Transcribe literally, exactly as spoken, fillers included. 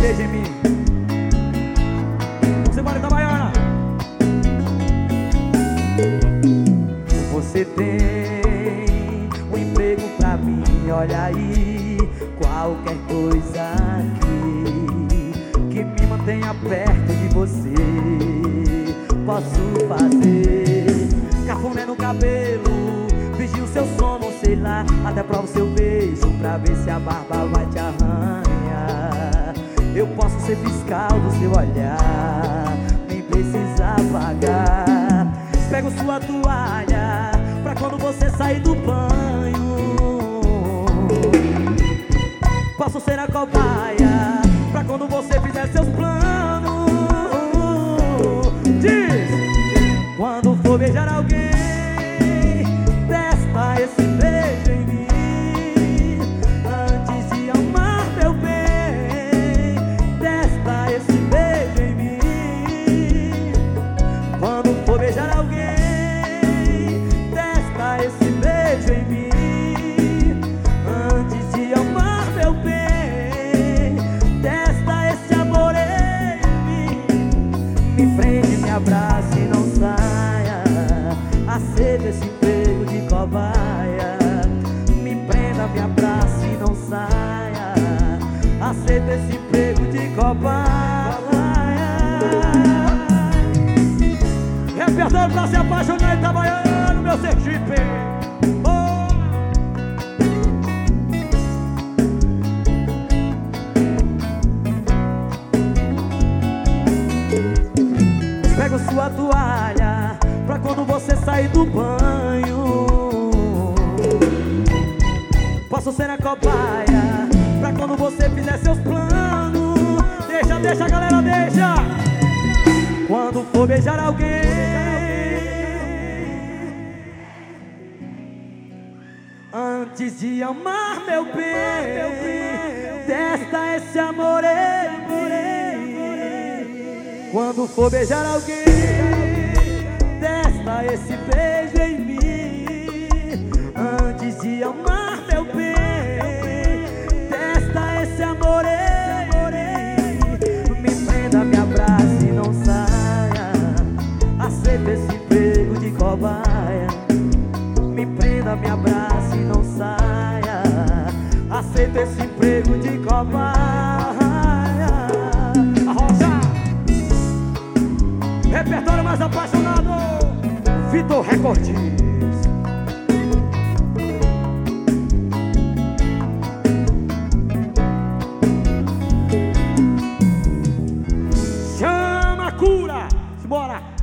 beijo em mim. Você mora da Baiana. Você tem um emprego pra mim, olha aí. Qualquer coisa aqui que me mantenha perto de você, posso fazer. Cafuné no cabelo, vigio seu sono, sei lá. Até provo seu beijo pra ver se a barba vai te arranhar. Eu posso ser fiscal do seu olhar, nem precisa pagar. Pego sua toalha pra quando você sair do banho. Posso ser a cobaia pra quando você fizer seus planos. Diz! Quando for beijar alguém, testa esse beijo em mim. Antes de amar meu bem, testa esse beijo em mim. Quando for beijar alguém, testa esse beijo em mim. Antes de amar meu bem, testa esse amor em mim. Me prende, me abraça e não saia. Aceita esse emprego de cobaia. Me prenda, me abraça e não saia. Aceita esse emprego de cobaia. Repertório pra se apaixonar e trabalhar no meu Sergipe. Oh! Pego sua toalha pra quando você sair do banho. Posso ser a cobaia pra quando você fizer seus planos. Deixa, deixa, galera, deixa. Quando for beijar alguém, antes de amar meu bem, testa esse amor em mim. Quando for beijar alguém, testa esse beijo em mim. Antes de amar meu bem, testa esse amor em mim. Me prenda, me abraça e não saia. Aceita esse emprego de cobaia. Me prenda, me abraça e não saia. Aceita esse emprego de cobaia. Arrocha! Repertório mais apaixonado, Vitor Recordes. Chama a cura, simbora!